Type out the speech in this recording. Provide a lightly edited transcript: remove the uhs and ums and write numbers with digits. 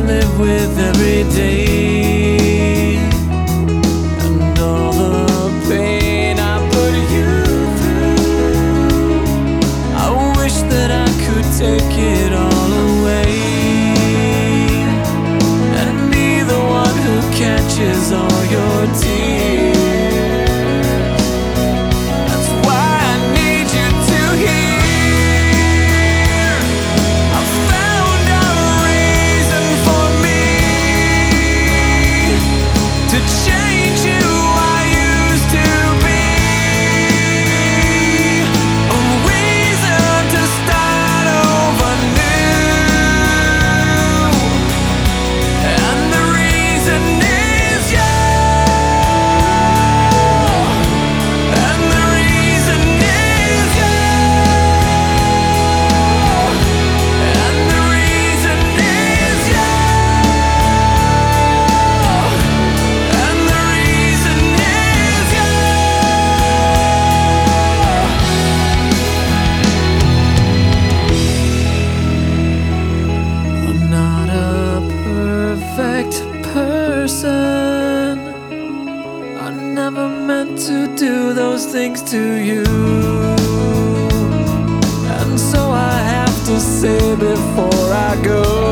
live with every day, and all the pain I put you through. I wish that I could take it all away, and be the one who catches all your tears. That's why I need you to hear. I found a reason for me to change who I used to be, a reason to start over new, and the reason is you, and the reason is you, and the reason is you, and the reason is you. I'm not a perfect person. I never meant to do those things to you, and so I have to say before I go,